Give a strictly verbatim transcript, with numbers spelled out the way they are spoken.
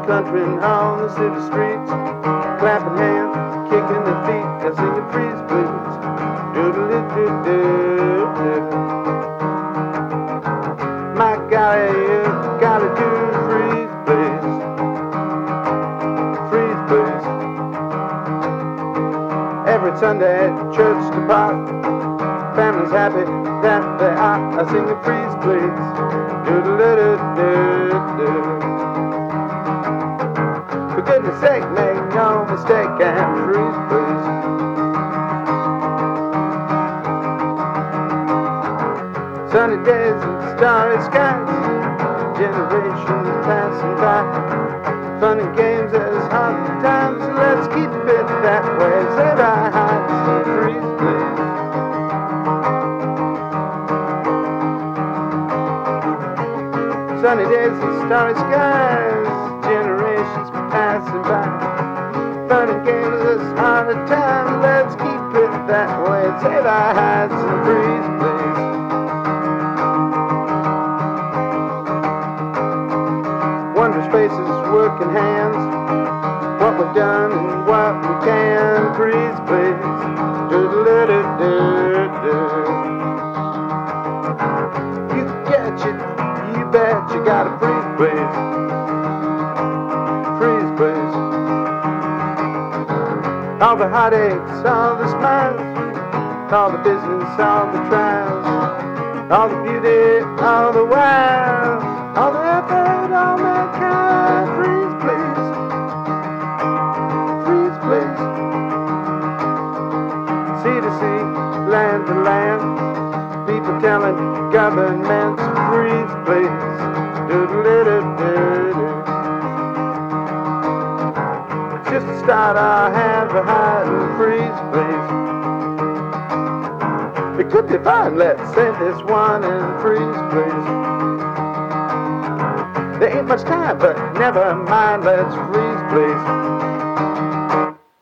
country and on the city streets, clapping hands, kicking their feet, they're singing freeze please. Doodle-doo-doo-doo. My golly, you gotta do freeze please. Freeze please. Every Sunday at church to park, families happy that they are, are singing freeze please. Doodle-doo-doo-doo. For goodness sake, make no mistake and freeze please. Sunny days and starry skies, generations passing by, fun and games as hard times, so let's keep it that way. Save our hearts and freeze please. Sunny days and starry skies, generations passing by, fun and games as hard times, let's keep it that way. Save our hearts and freeze please. Wondrous faces, working hands, what we've done and what we can. Freeze please. Doodle-doo-doo-doo. You get it, you bet you gotta freeze please. Freeze please. All the heartaches, all the smiles, all the business, all the trials, all the beauty, all the wild, all the effort, all mankind. Freeze please. Freeze please. Sea to sea, land to land, people telling governments freeze please. Doodle-doo-doo-doo. Just to start our hand behind and freeze please. It could be fun, let's send this one and freeze please. There ain't much time, but never mind, let's freeze please.